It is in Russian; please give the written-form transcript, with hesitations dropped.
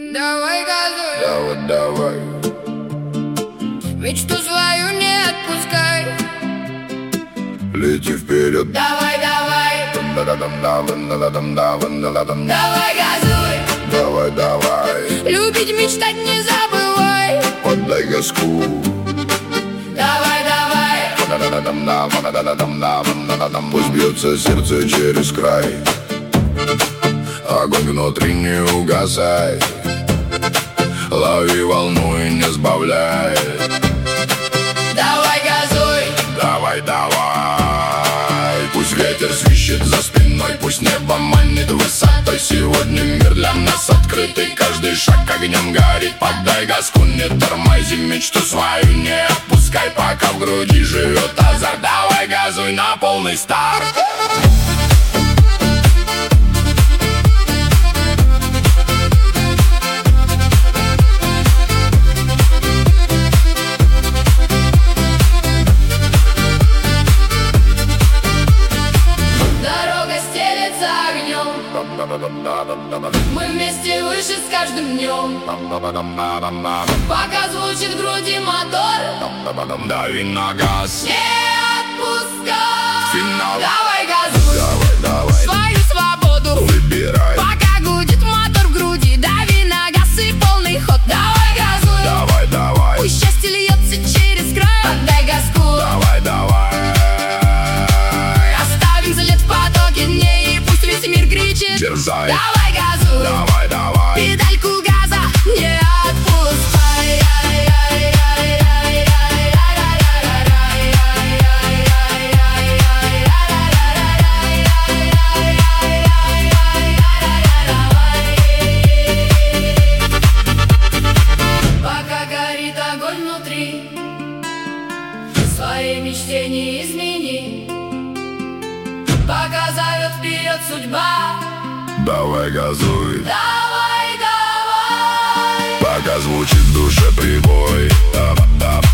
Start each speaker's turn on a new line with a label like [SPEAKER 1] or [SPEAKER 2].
[SPEAKER 1] Давай газуй,
[SPEAKER 2] давай.
[SPEAKER 1] мечту свою не отпускай.
[SPEAKER 2] Лети вперед.
[SPEAKER 1] Давай, давай газуй,
[SPEAKER 2] Давай.
[SPEAKER 1] любить, мечтать не забывай.
[SPEAKER 2] Подай газку.
[SPEAKER 1] Давай,
[SPEAKER 2] Пусть бьется сердце через край. Огонь внутри не угасай. Лови волну и не сбавляй.
[SPEAKER 1] давай газуй,
[SPEAKER 2] Давай. Пусть ветер свищет за спиной, пусть небо манит высотой. Сегодня мир для нас открытый, каждый шаг огнем горит. Подай газку, не тормози, мечту свою не отпускай, пока в груди живет азарт. Давай газуй на полный старт.
[SPEAKER 1] мы вместе выше с каждым днем. Пока звучит в груди мотор,
[SPEAKER 2] Дави на газ.
[SPEAKER 1] не отпускай.
[SPEAKER 2] Финал.
[SPEAKER 1] Давай газуй,
[SPEAKER 2] Давай.
[SPEAKER 1] свою свободу
[SPEAKER 2] Выбирай.
[SPEAKER 1] пока гудит мотор в груди. Дави на газ и полный ход. Давай газуй,
[SPEAKER 2] Давай.
[SPEAKER 1] пусть счастье льется через край. Отдай газку,
[SPEAKER 2] Давай.
[SPEAKER 1] оставим след в потоке дней, и пусть весь мир кричит.
[SPEAKER 2] Дерзай.
[SPEAKER 1] Давай газуй,
[SPEAKER 2] Давай.
[SPEAKER 1] педальку газа не отпускай. Пока горит огонь внутри, свои мечты не измени. Пока зовет вперед судьба,
[SPEAKER 2] Давай газуй.
[SPEAKER 1] давай.
[SPEAKER 2] Пока звучит в душе прибой.